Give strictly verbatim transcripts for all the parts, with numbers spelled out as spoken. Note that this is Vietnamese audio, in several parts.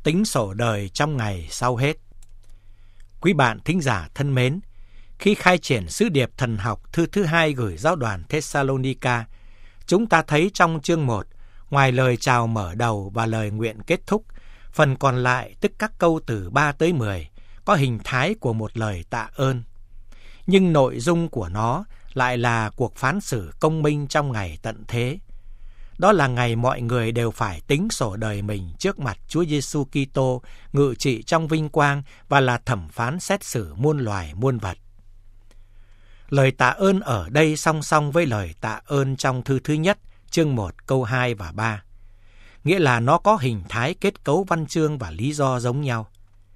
tính sổ đời trong ngày sau hết. Quý bạn thính giả thân mến, khi khai triển sứ điệp thần học thư thứ hai gửi giáo đoàn Thessalonica, chúng ta thấy trong chương một, ngoài lời chào mở đầu và lời nguyện kết thúc, phần còn lại tức các câu từ ba tới mười có hình thái của một lời tạ ơn. Nhưng nội dung của nó lại là cuộc phán xử công minh trong ngày tận thế. Đó là ngày mọi người đều phải tính sổ đời mình trước mặt Chúa Giêsu Kitô ngự trị trong vinh quang và là thẩm phán xét xử muôn loài muôn vật. Lời tạ ơn ở đây song song với lời tạ ơn trong thư thứ nhất, chương một, câu hai và ba. Nghĩa là nó có hình thái kết cấu văn chương và lý do giống nhau.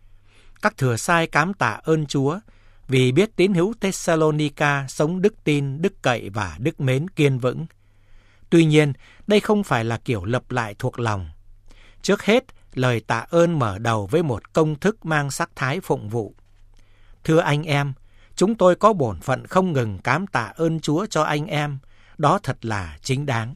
Các thừa sai cám tạ ơn Chúa vì biết tín hữu Thessalonica sống đức tin, đức cậy và đức mến kiên vững. Tuy nhiên, đây không phải là kiểu lặp lại thuộc lòng. Trước hết, lời tạ ơn mở đầu với một công thức mang sắc thái phụng vụ. Thưa anh em, chúng tôi có bổn phận không ngừng cám tạ ơn Chúa cho anh em, đó thật là chính đáng.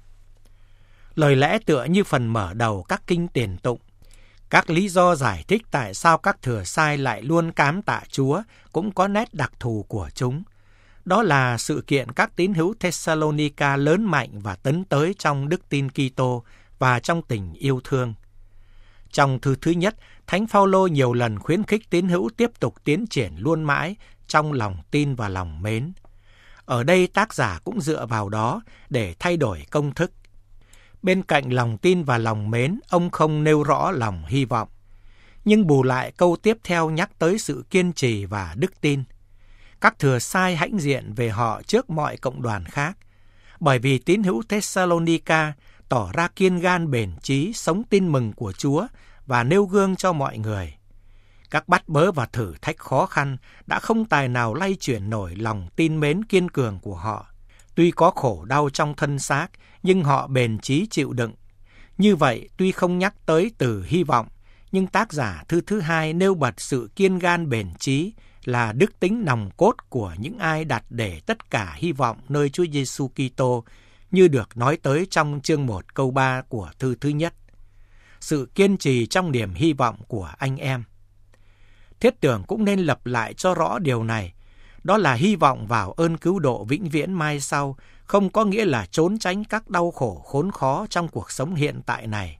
Lời lẽ tựa như phần mở đầu các kinh tiền tụng. Các lý do giải thích tại sao các thừa sai lại luôn cám tạ Chúa cũng có nét đặc thù của chúng. Đó là sự kiện các tín hữu Thessalonica lớn mạnh và tấn tới trong đức tin Kitô và trong tình yêu thương. Trong thư thứ nhất, Thánh Phaolô nhiều lần khuyến khích tín hữu tiếp tục tiến triển luôn mãi trong lòng tin và lòng mến. Ở đây tác giả cũng dựa vào đó để thay đổi công thức. Bên cạnh lòng tin và lòng mến, ông không nêu rõ lòng hy vọng. Nhưng bù lại câu tiếp theo nhắc tới sự kiên trì và đức tin. Các thừa sai hãnh diện về họ trước mọi cộng đoàn khác, bởi vì tín hữu Thessalonica tỏ ra kiên gan bền chí sống tin mừng của Chúa và nêu gương cho mọi người. Các bắt bớ và thử thách khó khăn đã không tài nào lay chuyển nổi lòng tin mến kiên cường của họ. Tuy có khổ đau trong thân xác, nhưng họ bền chí chịu đựng. Như vậy, tuy không nhắc tới từ hy vọng, nhưng tác giả thư thứ hai nêu bật sự kiên gan bền chí là đức tính nòng cốt của những ai đặt để tất cả hy vọng nơi Chúa Giêsu Kitô, như được nói tới trong chương một câu ba của thư thứ nhất. Sự kiên trì trong niềm hy vọng của anh em. Thiết tưởng cũng nên lặp lại cho rõ điều này. Đó là hy vọng vào ơn cứu độ vĩnh viễn mai sau, không có nghĩa là trốn tránh các đau khổ khốn khó trong cuộc sống hiện tại này.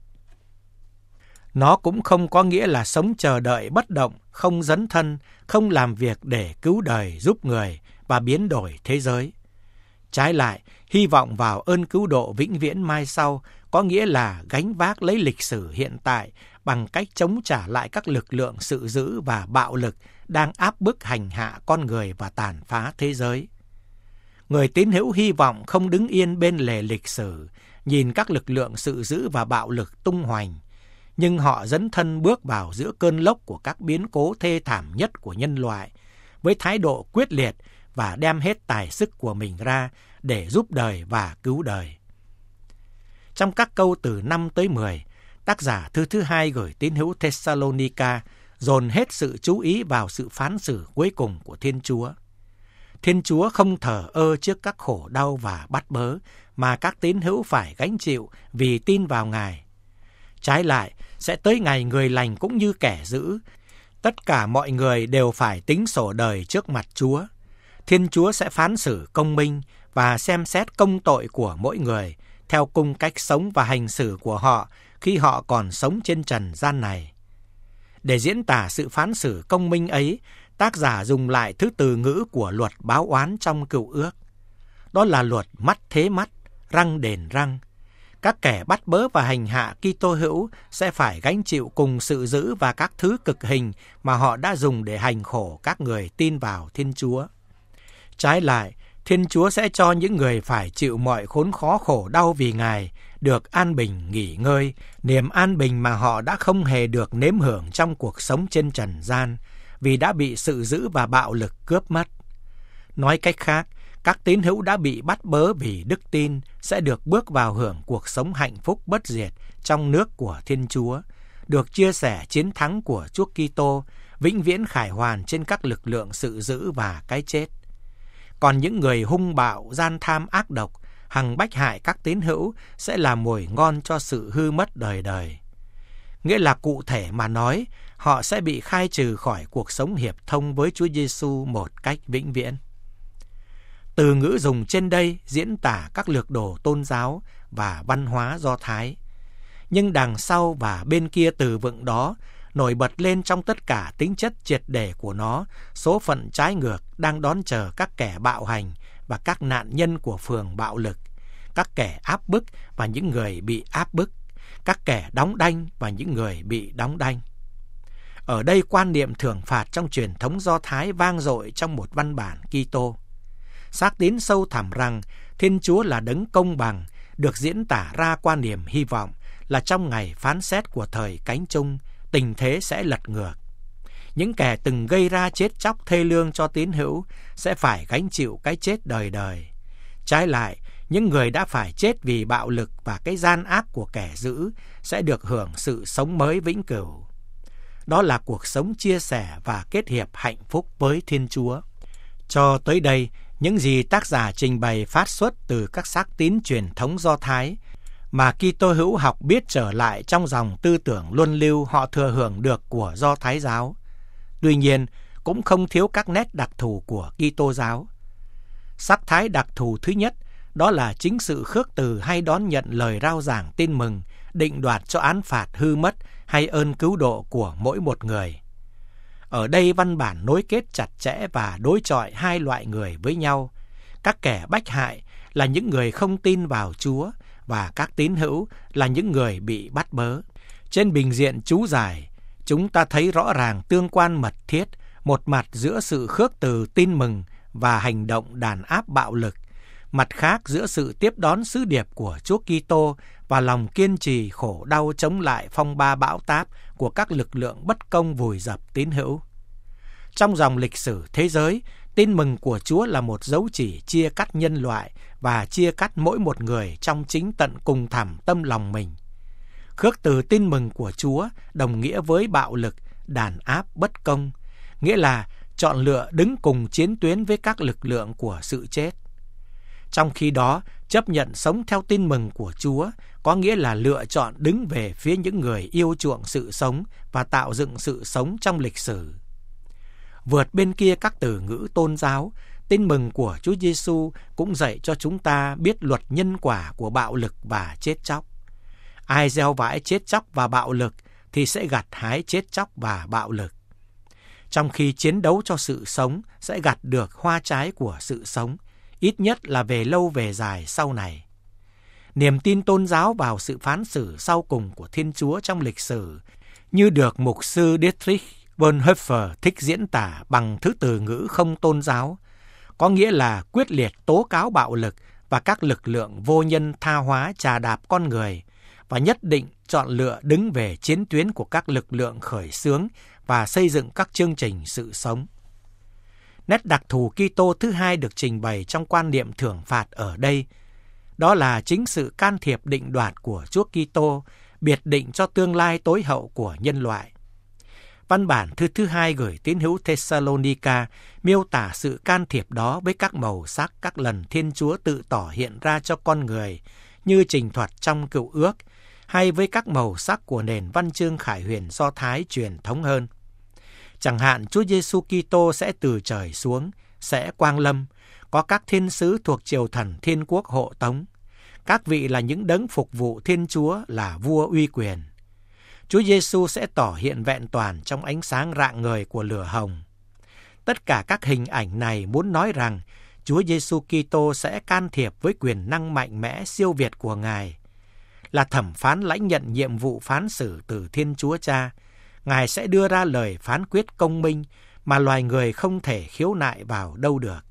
Nó cũng không có nghĩa là sống chờ đợi bất động, không dấn thân, không làm việc để cứu đời giúp người và biến đổi thế giới. Trái lại, hy vọng vào ơn cứu độ vĩnh viễn mai sau có nghĩa là gánh vác lấy lịch sử hiện tại bằng cách chống trả lại các lực lượng sự dữ và bạo lực đang áp bức hành hạ con người và tàn phá thế giới. Người tín hữu hy vọng không đứng yên bên lề lịch sử, nhìn các lực lượng sự dữ và bạo lực tung hoành, nhưng họ dấn thân bước vào giữa cơn lốc của các biến cố thê thảm nhất của nhân loại, với thái độ quyết liệt và đem hết tài sức của mình ra để giúp đời và cứu đời. Trong các câu từ năm tới mười, tác giả thư thứ hai gửi tín hữu Thessalonica dồn hết sự chú ý vào sự phán xử cuối cùng của Thiên Chúa. Thiên Chúa không thờ ơ trước các khổ đau và bắt bớ mà các tín hữu phải gánh chịu vì tin vào Ngài. Trái lại, sẽ tới ngày người lành cũng như kẻ dữ. Tất cả mọi người đều phải tính sổ đời trước mặt Chúa. Thiên Chúa sẽ phán xử công minh và xem xét công tội của mỗi người theo cung cách sống và hành xử của họ khi họ còn sống trên trần gian này. Để diễn tả sự phán xử công minh ấy, tác giả dùng lại thứ từ ngữ của luật báo oán trong Cựu Ước. Đó là luật mắt thế mắt, răng đền răng. Các kẻ bắt bớ và hành hạ Kitô hữu sẽ phải gánh chịu cùng sự dữ và các thứ cực hình mà họ đã dùng để hành khổ các người tin vào Thiên Chúa. Trái lại, Thiên Chúa sẽ cho những người phải chịu mọi khốn khó khổ đau vì Ngài được an bình nghỉ ngơi, niềm an bình mà họ đã không hề được nếm hưởng trong cuộc sống trên trần gian, vì đã bị sự dữ và bạo lực cướp mất. Nói cách khác, các tín hữu đã bị bắt bớ vì đức tin sẽ được bước vào hưởng cuộc sống hạnh phúc bất diệt trong nước của Thiên Chúa, được chia sẻ chiến thắng của Chúa Kitô, vĩnh viễn khải hoàn trên các lực lượng sự dữ và cái chết. Còn những người hung bạo, gian tham ác độc, hằng bách hại các tín hữu sẽ là mồi ngon cho sự hư mất đời đời. nghĩa là cụ thể mà nói, họ sẽ bị khai trừ khỏi cuộc sống hiệp thông với Chúa Giêsu một cách vĩnh viễn. Từ ngữ dùng trên đây diễn tả các lược đồ tôn giáo và văn hóa Do Thái. Nhưng đằng sau và bên kia từ vựng đó, nổi bật lên trong tất cả tính chất triệt để của nó, số phận trái ngược đang đón chờ các kẻ bạo hành và các nạn nhân của phường bạo lực, các kẻ áp bức và những người bị áp bức, các kẻ đóng đanh và những người bị đóng đanh. Ở đây quan niệm thưởng phạt trong truyền thống Do Thái vang dội trong một văn bản Kitô. Xác tín sâu thẳm rằng Thiên Chúa là đấng công bằng được diễn tả ra quan niệm hy vọng là trong ngày phán xét của thời cánh chung, tình thế sẽ lật ngược. Những kẻ từng gây ra chết chóc thê lương cho tín hữu sẽ phải gánh chịu cái chết đời đời. Trái lại, những người đã phải chết vì bạo lực và cái gian ác của kẻ dữ sẽ được hưởng sự sống mới vĩnh cửu. Đó là cuộc sống chia sẻ và kết hiệp hạnh phúc với Thiên Chúa. Cho tới đây, những gì tác giả trình bày phát xuất từ các xác tín truyền thống Do Thái mà Kitô hữu học biết trở lại trong dòng tư tưởng luân lưu họ thừa hưởng được của Do Thái giáo. Tuy nhiên, cũng không thiếu các nét đặc thù của Kitô giáo. Sắc thái đặc thù thứ nhất, đó là chính sự khước từ hay đón nhận lời rao giảng tin mừng, định đoạt cho án phạt hư mất hay ơn cứu độ của mỗi một người. Ở đây văn bản nối kết chặt chẽ và đối chọi hai loại người với nhau. Các kẻ bách hại là những người không tin vào Chúa và các tín hữu là những người bị bắt bớ. Trên bình diện chú giải, chúng ta thấy rõ ràng tương quan mật thiết, một mặt giữa sự khước từ tin mừng và hành động đàn áp bạo lực, mặt khác giữa sự tiếp đón sứ điệp của Chúa Kitô và lòng kiên trì khổ đau chống lại phong ba bão táp của các lực lượng bất công vùi dập tín hữu. Trong dòng lịch sử thế giới, tin mừng của Chúa là một dấu chỉ chia cắt nhân loại và chia cắt mỗi một người trong chính tận cùng thẳm tâm lòng mình. Khước từ tin mừng của Chúa đồng nghĩa với bạo lực, đàn áp bất công, nghĩa là chọn lựa đứng cùng chiến tuyến với các lực lượng của sự chết. Trong khi đó, chấp nhận sống theo tin mừng của Chúa có nghĩa là lựa chọn đứng về phía những người yêu chuộng sự sống và tạo dựng sự sống trong lịch sử. Vượt bên kia các từ ngữ tôn giáo, tin mừng của Chúa Giêsu cũng dạy cho chúng ta biết luật nhân quả của bạo lực và chết chóc. Ai gieo vãi chết chóc và bạo lực thì sẽ gặt hái chết chóc và bạo lực. Trong khi chiến đấu cho sự sống sẽ gặt được hoa trái của sự sống, ít nhất là về lâu về dài sau này. Niềm tin tôn giáo vào sự phán xử sau cùng của Thiên Chúa trong lịch sử, như được mục sư Dietrich Bonhoeffer thích diễn tả bằng thứ từ ngữ không tôn giáo, có nghĩa là quyết liệt tố cáo bạo lực và các lực lượng vô nhân tha hóa trà đạp con người, và nhất định chọn lựa đứng về chiến tuyến của các lực lượng khởi xướng và xây dựng các chương trình sự sống. Nét đặc thù Kitô thứ hai được trình bày trong quan niệm thưởng phạt ở đây, đó là chính sự can thiệp định đoạt của Chúa Kitô, biệt định cho tương lai tối hậu của nhân loại. Văn bản thư thứ hai gửi tín hữu Thessalonica miêu tả sự can thiệp đó với các màu sắc các lần Thiên Chúa tự tỏ hiện ra cho con người như trình thuật trong Cựu Ước, hay với các màu sắc của nền văn chương khải huyền Do Thái truyền thống hơn. Chẳng hạn Chúa Giêsu Kitô sẽ từ trời xuống, sẽ quang lâm, có các thiên sứ thuộc triều thần thiên quốc hộ tống. Các vị là những đấng phục vụ Thiên Chúa là vua uy quyền. Chúa Giêsu sẽ tỏ hiện vẹn toàn trong ánh sáng rạng ngời của lửa hồng. Tất cả các hình ảnh này muốn nói rằng Chúa Giêsu Kitô sẽ can thiệp với quyền năng mạnh mẽ siêu việt của Ngài. Là thẩm phán lãnh nhận nhiệm vụ phán xử từ Thiên Chúa Cha, Ngài sẽ đưa ra lời phán quyết công minh mà loài người không thể khiếu nại vào đâu được.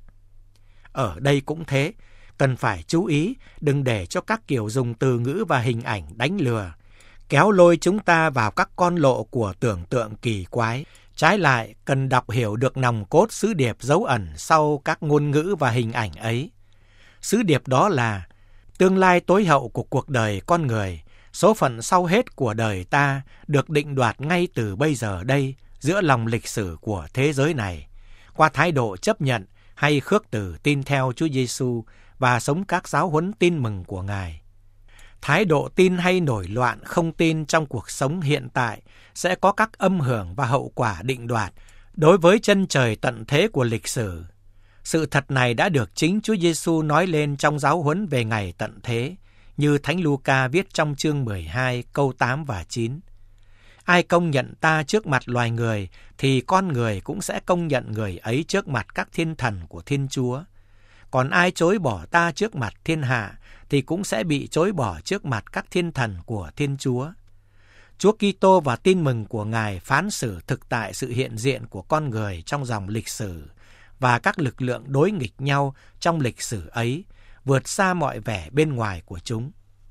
Ở đây cũng thế, cần phải chú ý đừng để cho các kiểu dùng từ ngữ và hình ảnh đánh lừa, kéo lôi chúng ta vào các con lộ của tưởng tượng kỳ quái. Trái lại, cần đọc hiểu được nòng cốt sứ điệp dấu ẩn sau các ngôn ngữ và hình ảnh ấy. Sứ điệp đó là tương lai tối hậu của cuộc đời con người, số phận sau hết của đời ta được định đoạt ngay từ bây giờ đây giữa lòng lịch sử của thế giới này, qua thái độ chấp nhận hay khước từ tin theo Chúa Giêsu và sống các giáo huấn tin mừng của Ngài. Thái độ tin hay nổi loạn không tin trong cuộc sống hiện tại sẽ có các âm hưởng và hậu quả định đoạt đối với chân trời tận thế của lịch sử. Sự thật này đã được chính Chúa Giêsu nói lên trong giáo huấn về ngày tận thế, như Thánh Luca viết trong chương mười hai câu tám và chín. Ai công nhận ta trước mặt loài người, thì con người cũng sẽ công nhận người ấy trước mặt các thiên thần của Thiên Chúa. Còn ai chối bỏ ta trước mặt thiên hạ, thì cũng sẽ bị chối bỏ trước mặt các thiên thần của Thiên Chúa. Chúa Kitô và tin mừng của Ngài phán xử thực tại sự hiện diện của con người trong dòng lịch sử và các lực lượng đối nghịch nhau trong lịch sử ấy, vượt xa mọi vẻ bên ngoài của chúng.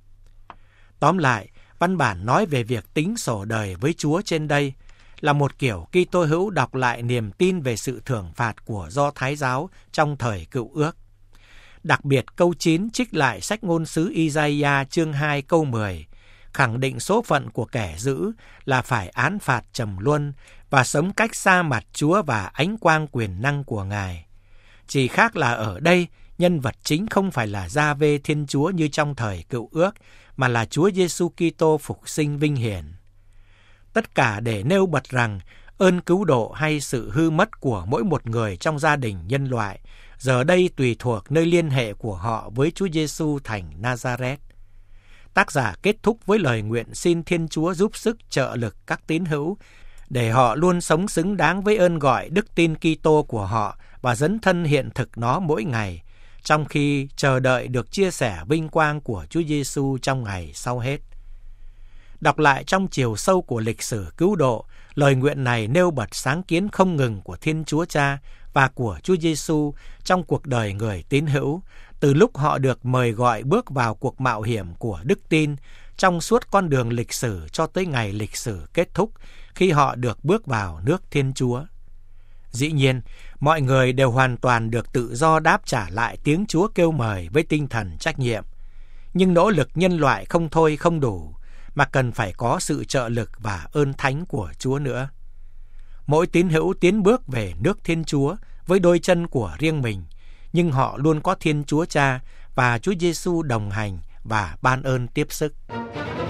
Tóm lại, văn bản nói về việc tính sổ đời với Chúa trên đây là một kiểu Kitô hữu đọc lại niềm tin về sự thưởng phạt của Do Thái giáo trong thời Cựu Ước. Đặc biệt câu chín trích lại sách ngôn sứ Isaiah chương hai câu mười, khẳng định số phận của kẻ dữ là phải án phạt trầm luân và sống cách xa mặt Chúa và ánh quang quyền năng của Ngài. Chỉ khác là ở đây, nhân vật chính không phải là Gia-vê Thiên Chúa như trong thời Cựu Ước, mà là Chúa Giêsu Kitô phục sinh vinh hiển. Tất cả để nêu bật rằng ơn cứu độ hay sự hư mất của mỗi một người trong gia đình nhân loại giờ đây tùy thuộc nơi liên hệ của họ với Chúa Giêsu thành Nazareth. Tác giả kết thúc với lời nguyện xin Thiên Chúa giúp sức trợ lực các tín hữu để họ luôn sống xứng đáng với ơn gọi đức tin Kitô của họ và dấn thân hiện thực nó mỗi ngày, trong khi chờ đợi được chia sẻ vinh quang của Chúa Giêsu trong ngày sau hết. Đọc lại trong chiều sâu của lịch sử cứu độ, lời nguyện này nêu bật sáng kiến không ngừng của Thiên Chúa Cha và của Chúa Giêsu trong cuộc đời người tín hữu, từ lúc họ được mời gọi bước vào cuộc mạo hiểm của đức tin trong suốt con đường lịch sử cho tới ngày lịch sử kết thúc khi họ được bước vào nước Thiên Chúa. Dĩ nhiên, mọi người đều hoàn toàn được tự do đáp trả lại tiếng Chúa kêu mời với tinh thần trách nhiệm. Nhưng nỗ lực nhân loại không thôi không đủ, mà cần phải có sự trợ lực và ơn thánh của Chúa nữa. Mỗi tín hữu tiến bước về nước Thiên Chúa với đôi chân của riêng mình, nhưng họ luôn có Thiên Chúa Cha và Chúa Giêsu đồng hành và ban ơn tiếp sức.